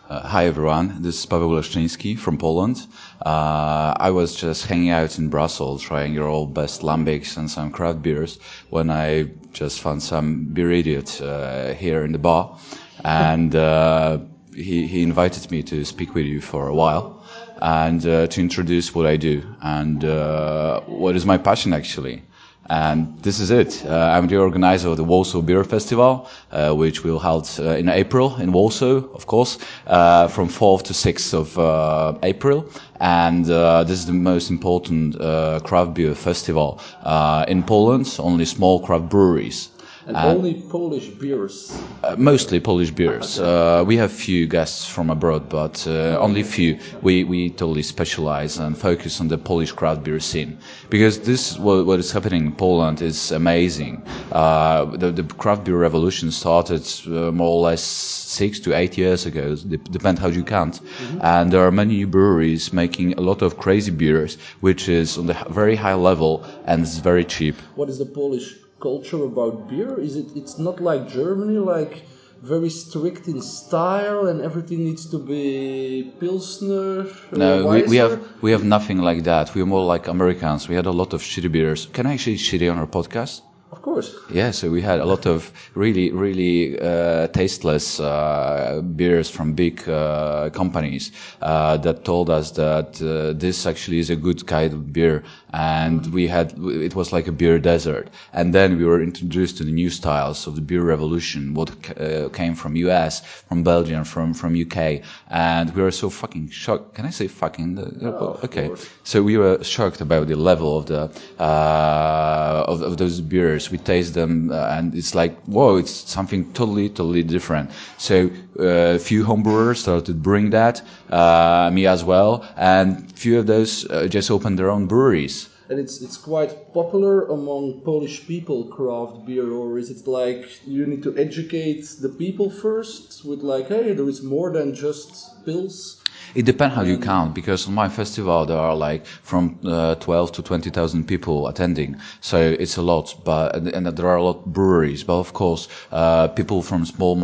Hi everyone, this is Paweł Leszczyński from Poland. I was just hanging out in Brussels trying your old best lambics and some craft beers when I just found some beer idiot here in the bar, and he invited me to speak with you for a while and to introduce what I do and what is my passion actually. And this is it. I'm the organizer of the Warsaw Beer Festival, which will held in April in Warsaw, of course, from 4th to 6th of April. And this is the most important craft beer festival in Poland. Only small craft breweries. And only Polish beers? Mostly Polish beers. We have few guests from abroad, but only few. We totally specialize and focus on the Polish craft beer scene. Because this, what is happening in Poland is amazing. The craft beer revolution started more or less 6 to 8 years ago, depend how you count. Mm-hmm. And there are many breweries making a lot of crazy beers, which is on the very high level and it's very cheap. What is the Polish culture about beer? It's not like Germany, like very strict in style and everything needs to be Pilsner? No, we have nothing like that. We're more like Americans. We had a lot of shitty beers. Can I say shitty on our podcast? Of course. Yeah, so we had a lot of really tasteless beers from big companies that told us that this actually is a good kind of beer, and it was like a beer desert. And then we were introduced to the new styles of the beer revolution, what came from US, from Belgium, from UK, and we were so fucking shocked. Can I say fucking? Okay, so we were shocked about the level of the of those beers. We taste them and it's like, whoa, it's something totally different. So few homebrewers started brewing that, me as well, and few of those just opened their own breweries. And it's quite popular among Polish people, craft beer, or is it like you need to educate the people first with like, hey, there is more than just pills? It depends how you count, because on my festival there are like from 12 to 20,000 people attending, so it's a lot. And there are a lot of breweries, but of course people from small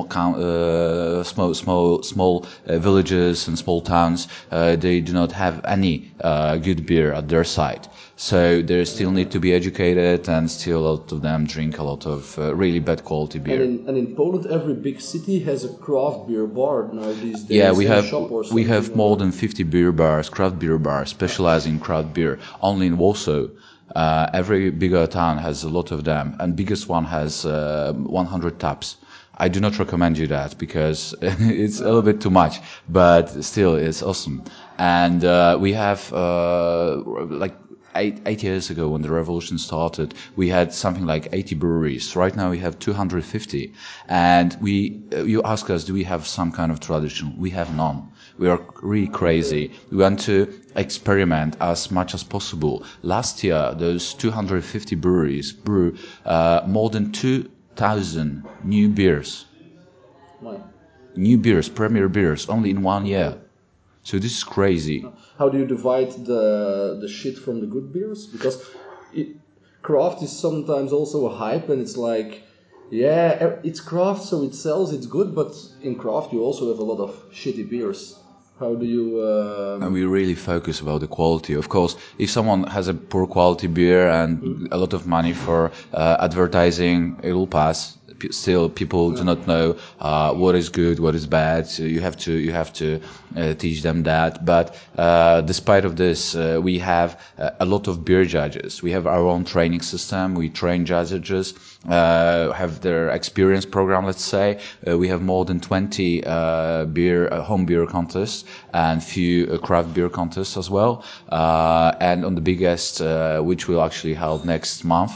villages and small towns, they do not have any good beer at their side. So they still need to be educated, and still a lot of them drink a lot of really bad quality beer. And in Poland, every big city has a craft beer bar now these days. Yeah, we have more than 50 beer bars, craft beer bars, specializing in craft beer. Only in Warsaw, every bigger town has a lot of them, and biggest one has 100 taps. I do not recommend you that because it's a little bit too much, but still it's awesome. And we have like 8 years ago, when the revolution started, we had something like 80 breweries. Right now we have 250. And you ask us, do we have some kind of tradition? We have none. We are really crazy. We want to experiment as much as possible. Last year, those 250 breweries brew more than 2,000 new beers. Wow. New beers, premier beers, only in 1 year. So this is crazy. How do you divide the shit from the good beers? Because craft is sometimes also a hype, and it's like, yeah, it's craft, so it sells, it's good, but in craft you also have a lot of shitty beers. How do you... And we really focus about the quality. Of course, if someone has a poor quality beer and a lot of money for advertising, it will pass. Still, people do not know what is good, what is bad. So you have to teach them that. But despite of this, we have a lot of beer judges. We have our own training system. We train judges, have their experience program. Let's say we have more than 20 home beer contests and few craft beer contests as well. And on the biggest, which will actually held next month,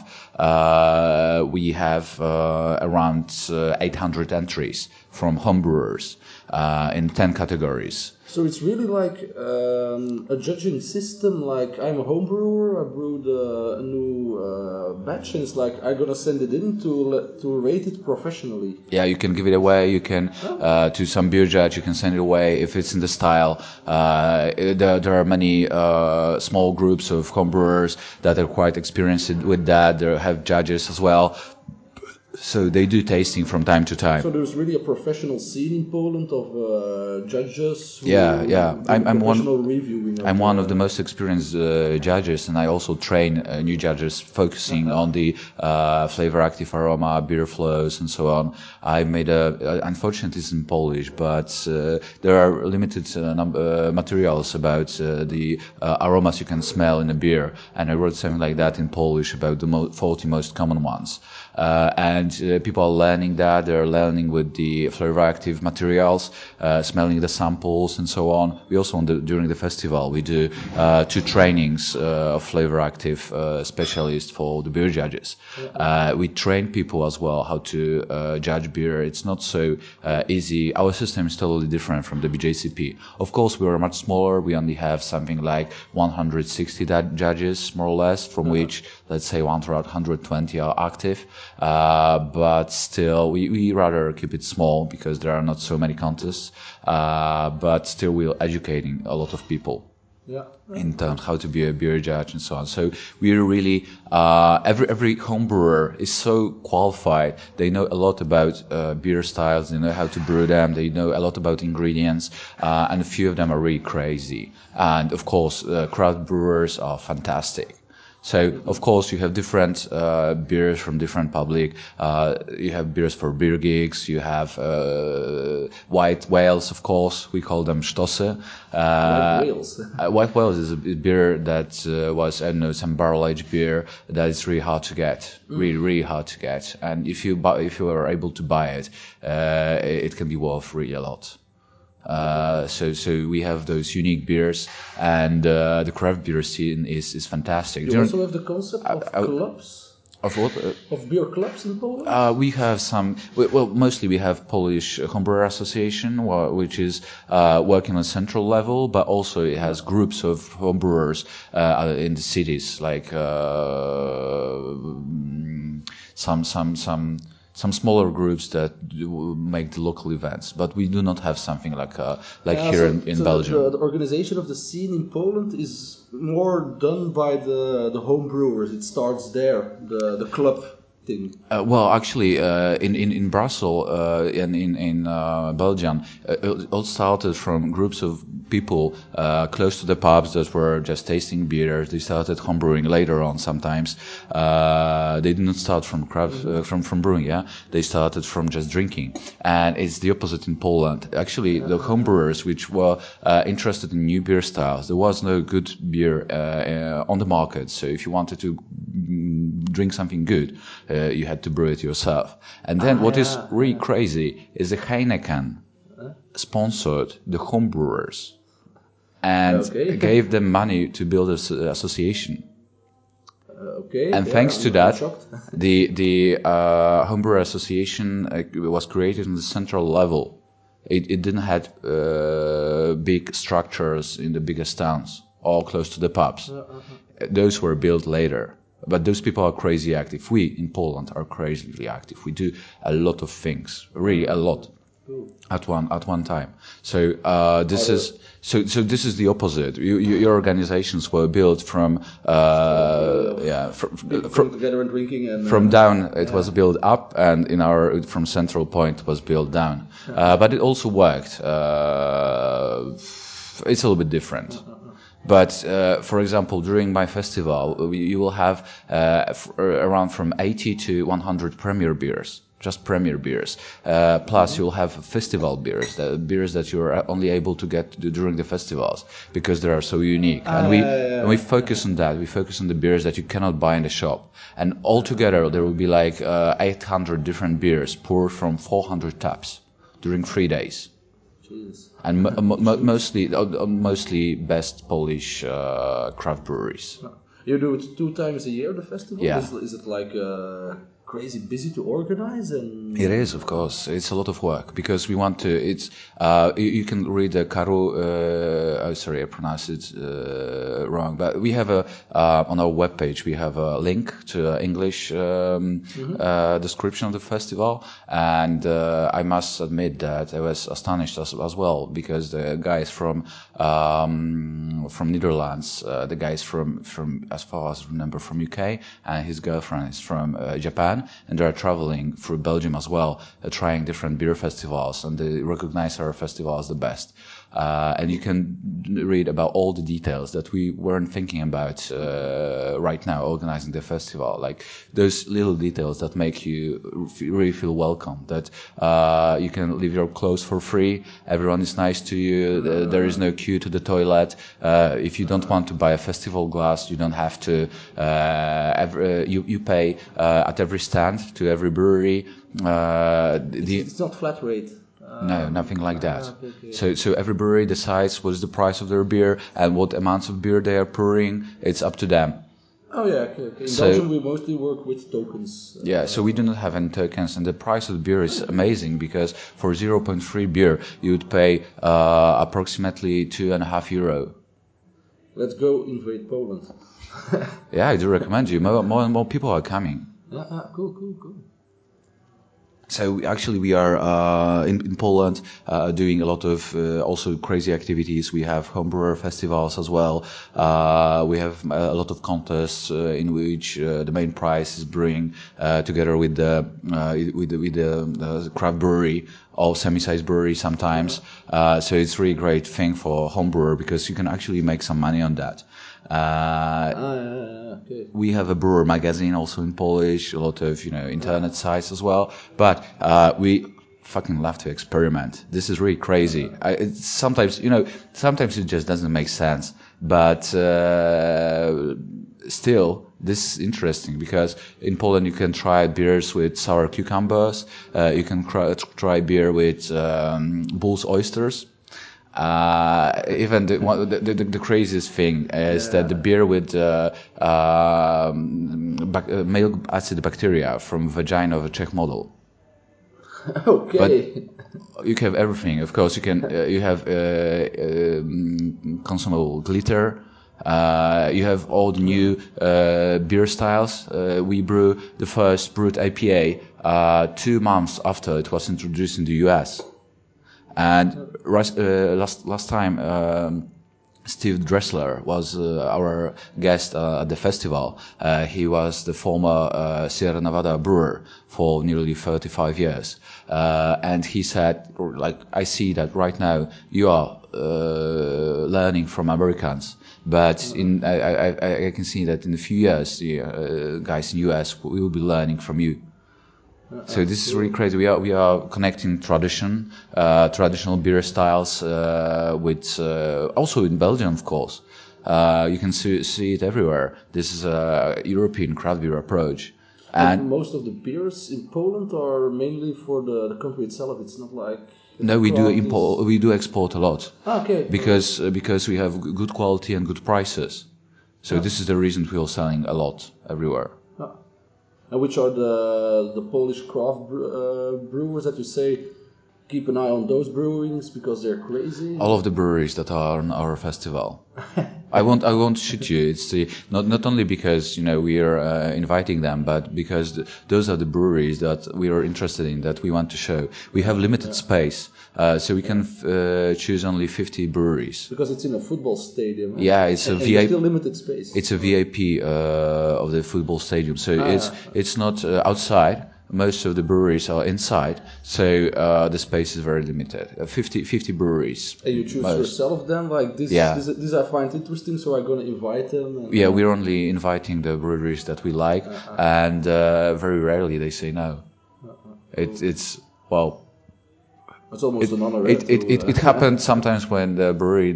we have around 800 entries from homebrewers in 10 categories. So it's really like a judging system. Like, I'm a home brewer, I brewed a new batch, and it's like I'm gonna send it in to rate it professionally. Yeah, you can give it away. You can to some beer judge. You can send it away if it's in the style. There are many small groups of homebrewers that are quite experienced with that. They have judges as well. So they do tasting from time to time. So there's really a professional scene in Poland of judges. Who Yeah. do I'm professional one. reviewing. I'm one of the most experienced judges, and I also train new judges focusing on the flavor, active aroma, beer flows, and so on. I made unfortunately it's in Polish, but there are limited materials about the aromas you can smell in a beer, and I wrote something like that in Polish about the 40 most common ones. And people are learning that. They're learning with the flavor active materials, smelling the samples and so on. We also, during the festival, we do 2 trainings of flavor active specialists for the beer judges. We train people as well how to judge beer. It's not so easy. Our system is totally different from the BJCP. Of course, we are much smaller. We only have something like 160 judges, more or less, from which, let's say, 120 are active. But still, we rather keep it small because there are not so many contests. But still, we're educating a lot of people. Yeah. In terms how to be a beer judge and so on. So we're really every home brewer is so qualified. They know a lot about beer styles. They know how to brew them. They know a lot about ingredients, and a few of them are really crazy. And of course, craft brewers are fantastic. So, of course, you have different beers from different public. You have beers for beer gigs. You have white whales, of course. We call them Stosse. White whales. White whales is a beer that was, I don't know, some barrel-aged beer that is really hard to get. Really, really hard to get. And if you are able to buy it, it can be worth really a lot. So we have those unique beers, and the craft beer scene is fantastic. You also have the concept of clubs? Of what? Of beer clubs in Poland? We have some. Well, mostly we have Polish Homebrewer Association, which is working on central level, but also it has groups of homebrewers in the cities, like some smaller groups that make the local events, but we do not have something like here in Belgium. The organization of the scene in Poland is more done by the home brewers. It starts there, the club thing. Well, actually, in Brussels and in Belgium, it all started from groups of people close to the pubs that were just tasting beer. They started homebrewing later on. Sometimes they did not start from craft from brewing. Yeah, they started from just drinking, and it's the opposite in Poland. Actually, the homebrewers which were interested in new beer styles, there was no good beer on the market. So if you wanted to drink something good, you had to brew it yourself. And then what is really crazy is the Heineken sponsored the homebrewers and gave them money to build an association. And thanks to that, the Homebrewer Association was created on the central level. It didn't have big structures in the biggest towns or close to the pubs. Those were built later. But those people are crazy active. We in Poland are crazily active. We do a lot of things, really a lot, at one time. So this is the opposite. Your organizations were built from from together and drinking, and from down. It was built up, and from central point was built down. But it also worked. It's a little bit different. But, for example, during my festival, you will have around from 80 to 100 premier beers, just premier beers. Plus, you'll have festival beers, the beers that you're only able to get during the festivals because they are so unique. And we focus on that. We focus on the beers that you cannot buy in the shop. And altogether, there will be like 800 different beers poured from 400 taps during 3 days. Jeez. And mostly best Polish craft breweries. You do it 2 times a year, the festival? Yeah. Is it like crazy busy to organize? And It is, of course. It's a lot of work because we want to. It's you can read the sorry, I pronounced it wrong. But we have on our webpage we have a link to English description of the festival, and I must admit that I was astonished as well because the guys from Netherlands, the guys from as far as I remember from UK, and his girlfriend is from Japan. and they are traveling through Belgium as well, trying different beer festivals, and they recognize our festival as the best. And you can read about all the details that we weren't thinking about right now organizing the festival, like those little details that make you really feel welcome, that you can leave your clothes for free, everyone is nice to you, there is no queue to the toilet, if you don't want to buy a festival glass, you don't have to, you pay at every stand to every brewery. It's not flat rate. No, nothing like that. Okay. So every brewery decides what is the price of their beer and what amounts of beer they are pouring. It's up to them. Oh yeah, okay. In Belgium we mostly work with tokens. Yeah, so we do not have any tokens, and the price of the beer is amazing because for 0.3 beer you would pay approximately €2.50. Let's go invade Poland. Yeah, I do recommend you. More and more people are coming. Cool. So actually, we are in Poland doing a lot of also crazy activities. We have homebrewer festivals as well. We have a lot of contests in which the main prize is brewing together with the craft brewery or semi-sized brewery sometimes. So it's really great thing for homebrewer because you can actually make some money on that. Okay. We have a brewer magazine also in Polish, a lot of internet sites as well. But we fucking love to experiment. This is really crazy. Sometimes it just doesn't make sense. But still, this is interesting because in Poland you can try beers with sour cucumbers. You can try beer with bull's oysters. Even the craziest thing is that the beer with male acid bacteria from vagina of a Czech model. Okay. But you have everything. Of course, you can. You have consumable glitter. You have all the new beer styles. We brew the first brewed IPA 2 months after it was introduced in the US. And last time, Steve Dressler was our guest at the festival. He was the former Sierra Nevada brewer for nearly 35 years. And he said, I see that right now you are learning from Americans. But I can see that in a few years, the guys in the US will be learning from you. So this is really crazy. We are connecting traditional beer styles with also in Belgium, of course. You can see it everywhere. This is a European craft beer approach. And most of the beers in Poland are mainly for the country itself. It's not like no, we do import. We do export a lot. Okay. Because we have good quality and good prices. So this is the reason we are selling a lot everywhere. And which are the Polish craft brewers that you say keep an eye on those brewings because they're crazy? All of the breweries that are on our festival. I won't shoot you. It's not only because we are inviting them, but because those are the breweries that we are interested in, that we want to show. We have limited space, so we can choose only 50 breweries. Because it's in a football stadium. Yeah, it's a VIP. Still limited space. It's a VIP of the football stadium, so it's not outside. Most of the breweries are inside, so the space is very limited. 50 breweries. And you choose yourself then? Like this, yeah. This I find interesting, so I'm going to invite them. Yeah, we're only inviting the breweries that we like, and very rarely they say no. It's well. It's almost an honor. It happens sometimes when the brewery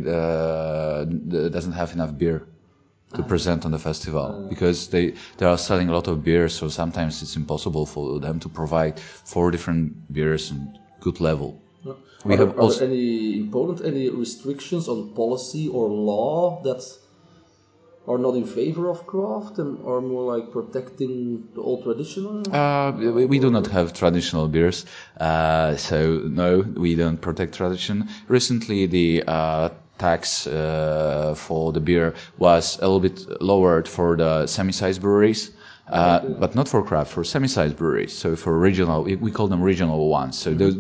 doesn't have enough beer to present on the festival because they are selling a lot of beers, so sometimes it's impossible for them to provide 4 different beers and good level. Are there in Poland any restrictions on policy or law that are not in favor of craft and are more like protecting the old traditional? We do not have traditional beers, so no, we don't protect tradition. Recently, the tax for the beer was a little bit lowered for the semi-sized breweries, but not for craft, for semi-sized breweries. So for regional, we call them regional ones. So the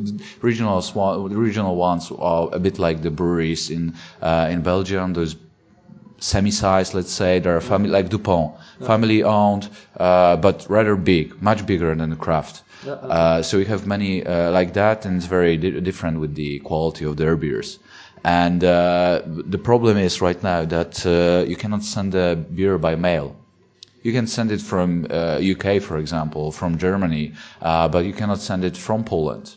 regional ones are a bit like the breweries in Belgium, those semi-sized, let's say. They're family, like DuPont, family-owned, but rather big, much bigger than the Craft. So we have many like that, and it's very different with the quality of their beers. And the problem is right now that you cannot send a beer by mail. You can send it from UK, for example, from Germany, but you cannot send it from Poland.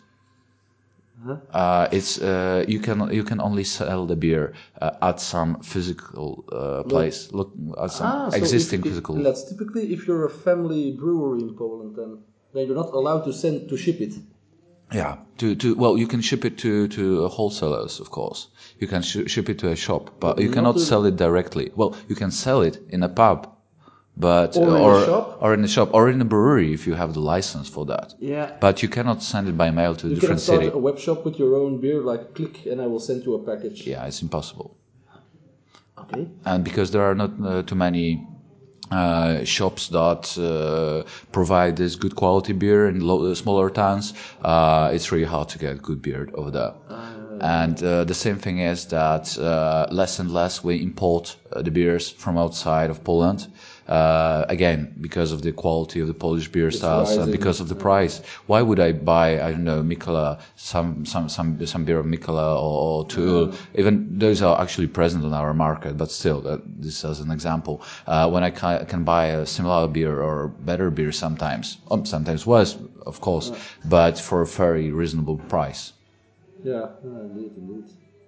It's you can only sell the beer at some physical place, look at some existing physical. That's typically if you're a family brewery in Poland, then you're not allowed to ship it. Yeah, well, you can ship it to wholesalers, of course. You can ship it to a shop, but you cannot sell it directly. Well, you can sell it in a pub, but or in a shop, or in a brewery if you have the license for that. Yeah. But you cannot send it by mail to a different city. You cannot start a web shop with your own beer, like click, and I will send you a package. Yeah, it's impossible. Okay. And because there are not too many shops that provide this good quality beer in smaller towns, it's really hard to get good beer over there. And the same thing is that less and less we import the beers from outside of Poland. Again, because of the quality of the Polish beer styles, because of the price. Why would I buy, I don't know, Mikkeller, some beer of Mikkeller or Tuul? Even those are actually present on our market, but still, this as an example. When I can buy a similar beer or better beer sometimes worse, of course, but for a very reasonable price. Yeah, indeed.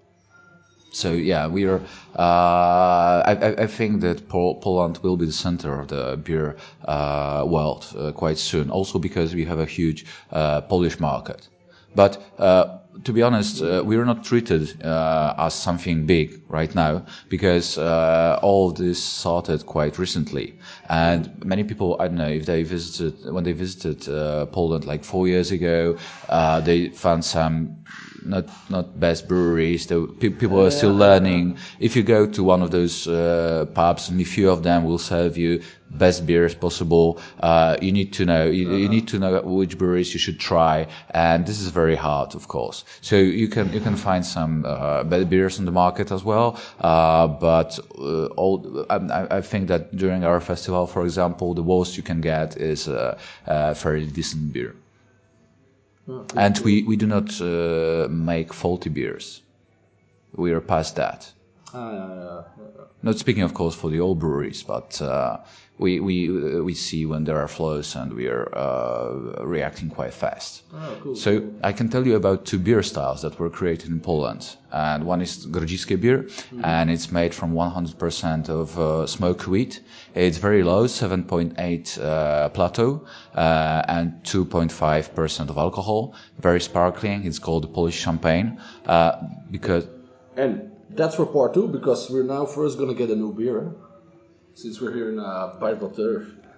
So yeah, we are. I think that Poland will be the center of the beer world quite soon. Also because we have a huge Polish market. But to be honest, we are not treated as something big right now because all of this started quite recently. And many people, I don't know, if when they visited Poland like 4 years ago, they found some not best breweries. People are still learning. If you go to one of those pubs, and a few of them will serve you best beers possible, you need to know which breweries you should try, and this is very hard, of course. So you can find some better beers on the market as well, but I think that during our festival, for example, the worst you can get is a very decent beer. And we do not make faulty beers. We are past that. Not speaking, of course, for the old breweries, but we see when there are flaws, and we are reacting quite fast. Cool. So I can tell you about 2 beer styles that were created in Poland, and one is Grodziskie beer, and it's made from 100% of smoked wheat. It's very low, 7.8 plateau, and 2.5% of alcohol. Very sparkling. It's called the Polish champagne, And that's for part 2, because we're now first going to get a new beer, since we're here in Paard op Turf.